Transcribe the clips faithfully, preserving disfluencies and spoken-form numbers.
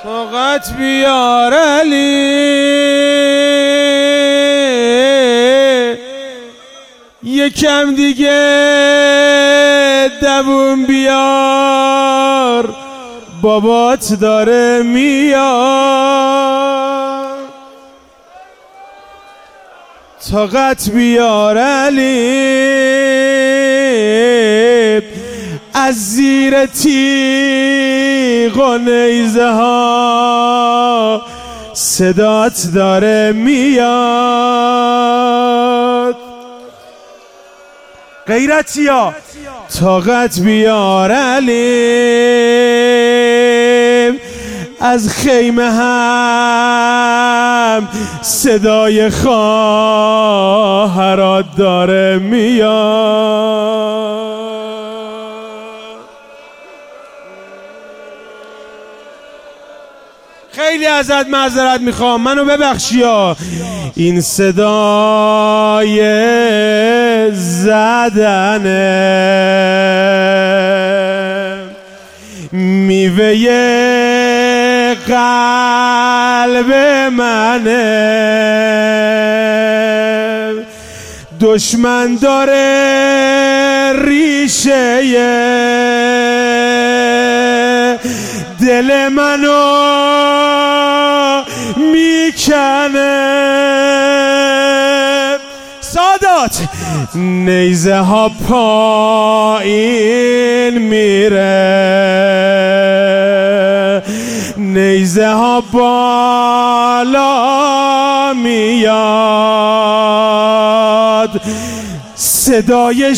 طاقت بیار علی، یکم دیگه دووم بیار، بابات داره میاد. طاقت بیار علی، از زیر تیغ و نیزه ها صدات داره میاد. غیرتیا طاقت بیار علی، از خیمه هم صدای خواهرات داره میاد. خیلی ازت معذرت میخوام، منو ببخشیا. این صدای زدنه میوه قلب منه، دشمن داره ریشه دل منو میکنه. سادات نیزه ها پایین میره، نیزه ها بالا میاد، صدای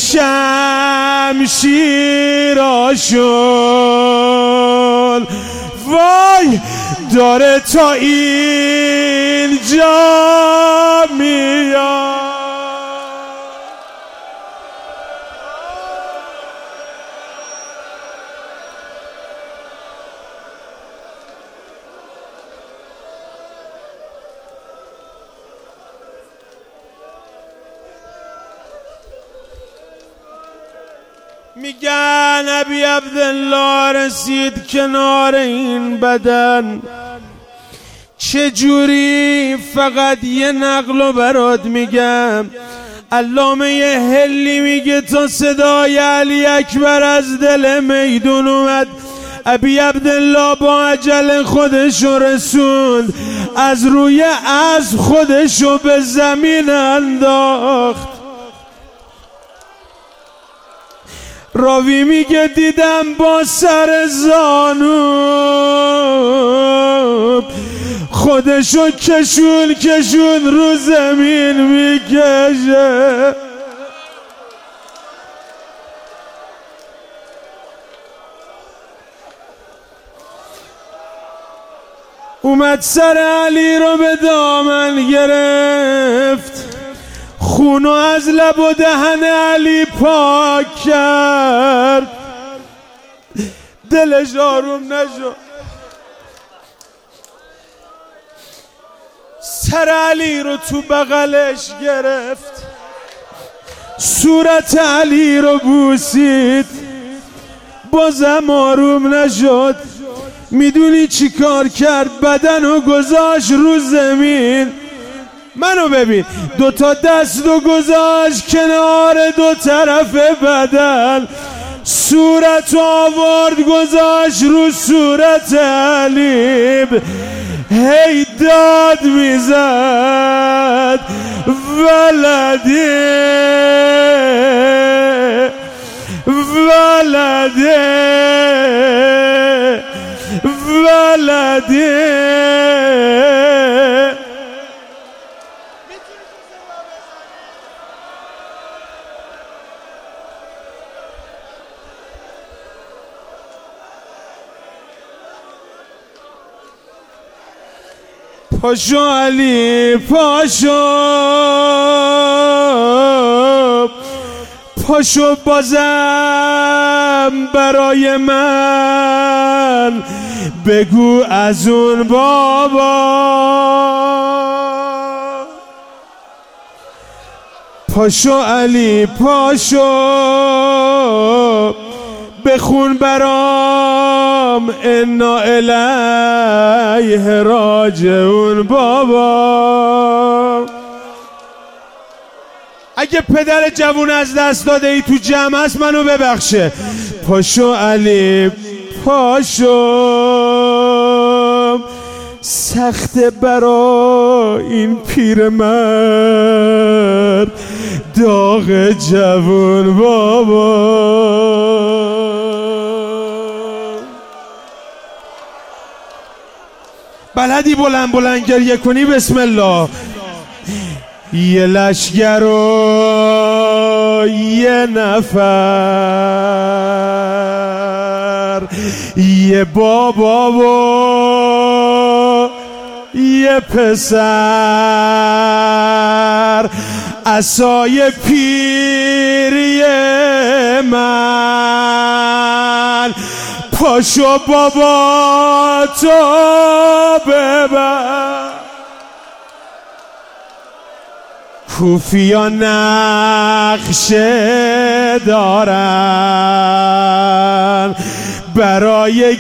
شمشیراشون وای داره تا اینجا میاد. میگن ابی عبدالله رسید کنار این بدن، چجوری؟ فقط یه نقلو برات میگم. علامه هلی میگه تا صدای علی اکبر از دل میدون اومد، ابی عبدالله با عجل خودشو رسوند، از روی اسب خودشو به زمین انداخت. راوی میگه دیدم با سر زانو خودشو کشون کشون رو زمین میکشه. اومد سر علی رو به دامن گرفت، خونو از لب و دهن علی پاک کرد، دلش آروم نشد. سر علی رو تو بغلش گرفت، صورت علی رو بوسید، بازم آروم نشد. میدونی چی کار کرد؟ بدن رو گذاشت رو زمین. منو ببین، دو تا دست رو گذاشت کنار دو طرف بدن، صورت آورد گذاشت رو صورت علی، هی داد میزد ولده ولده ولده. پاشو علی پاشو، پاشو بازم برای من بگو از اون بابا. پاشو علی پاشو، بخون برام انا الی الیه راجعون بابا. اگه پدر جوون از دست داده ای تو جمع است منو ببخشه. پاشو علی پاشو، سخت برا این پیرمرد داغ جوون بابا. بلدی بلند بلند گریه کنی؟ بسم الله. یه لشگر و یه نفر، یه بابا و یه پسر، عصای پیری من، پاشو بابا تو ببر. کوفیا نقشه دارن برای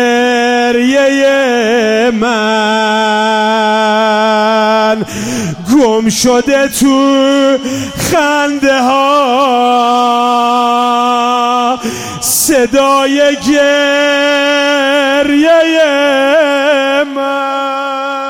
گریه من، گم شده تو خنده ها صدای گریه من.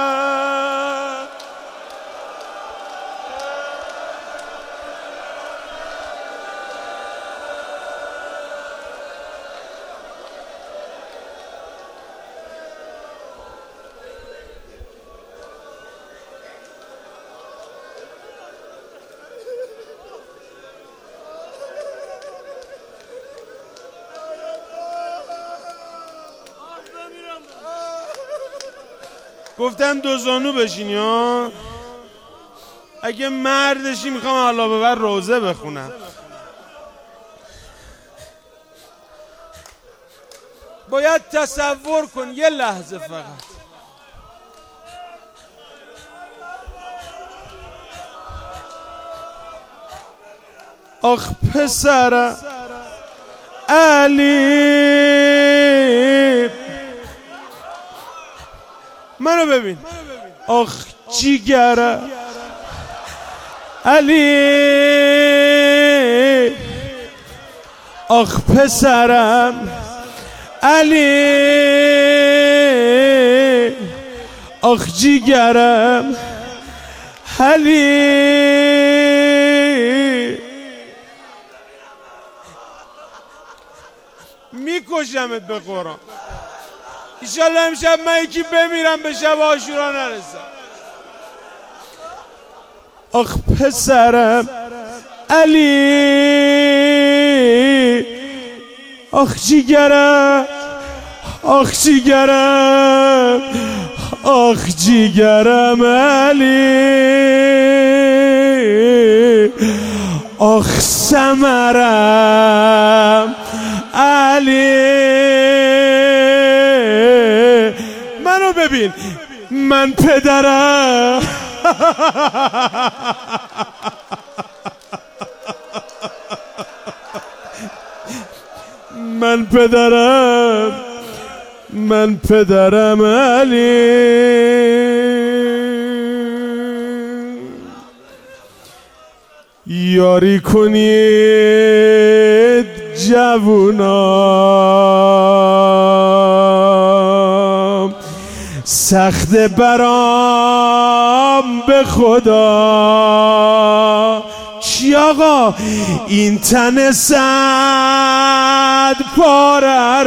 گفتم دو زانو بشینی ها. اگه مردشی میخوام حالا ببر روزه بخونم. باید تصور کن یه لحظه فقط. آخ پسرم علی، منو ببین. آخ جیگره علی، آخ پسرم علی، آخ جیگرم علی. میکشمت به قرآن. ایشالله امشب من یکی بمیرم به شب عاشورا نرسم. آخ پسرم علی، آخ جیگرم، آخ جیگرم، آخ جیگرم علی، آخ سمرم علی. منو ببین، من پدرم. من پدرم، من پدرم علی. یاری کنید جوونا، سخت برام به خدا. چی آقا؟ این تن صد پاره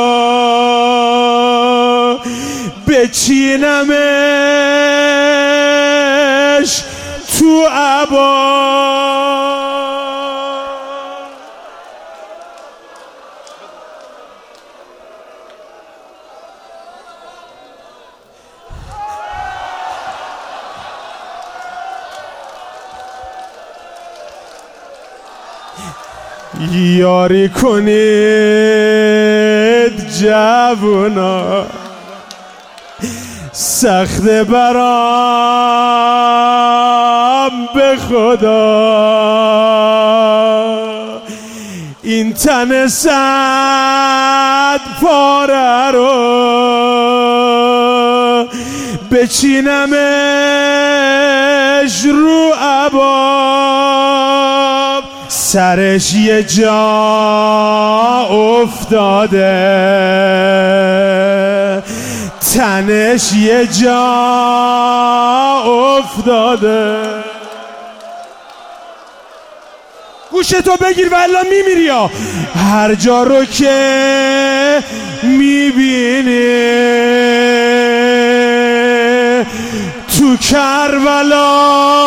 رو بچینمش تو عبا. یاری کنید جوونا، سخت برام به خدا. این تن صد پاره رو بچینمش رو عباب، سرش یه جا افتاده، تنش یه جا افتاده. گوشتو بگیر والله میمیری ها. هر جا رو که میبینی تو کربلا